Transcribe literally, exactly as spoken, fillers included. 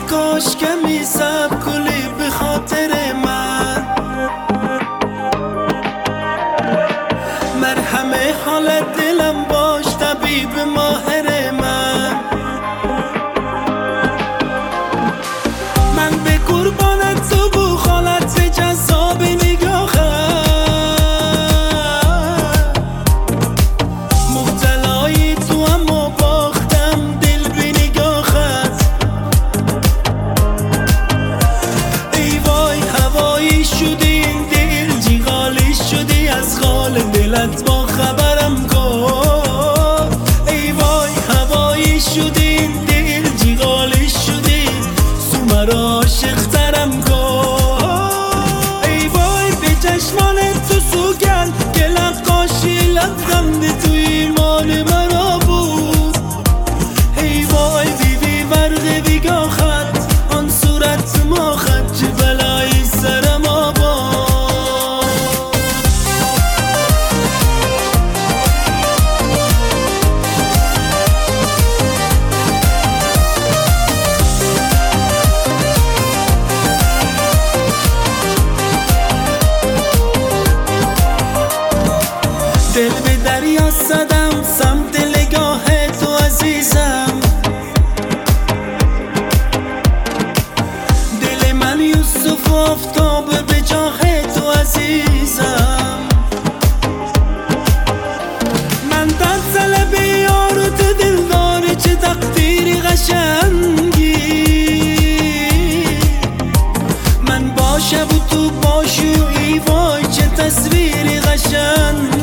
کاش کمی صبر کنی به خاطر من. مرهم حال دلم باش طبیب ماهر من. من به قربانت تو بو خالت جذاب نگاهت، مبتلای تو اما باختم دل به نگاهت. ای وای هوایی شدی این دل، جیغالی شدی از خال دلت با خبرم کن. ای وای هوایی شدی این دل، جیغالی شدی سو مرا عاشق ترم کن. ای وای به چشمان تو سوگن که نقاشی لبخند توی مال مرا بود. ای وای دیدی برق بیگاهت آن صورت ماخت چه بلایی سرم آباد. دل به دریا زدم سمت نگاه تو عزیزم. دل من یوسف آفتاب به جاه تو عزیزم. من در طلب یار و تو دلدار چه تقدیری قشنگی. من باشم و تو باشی و ای وای چه تصویری قشنگ.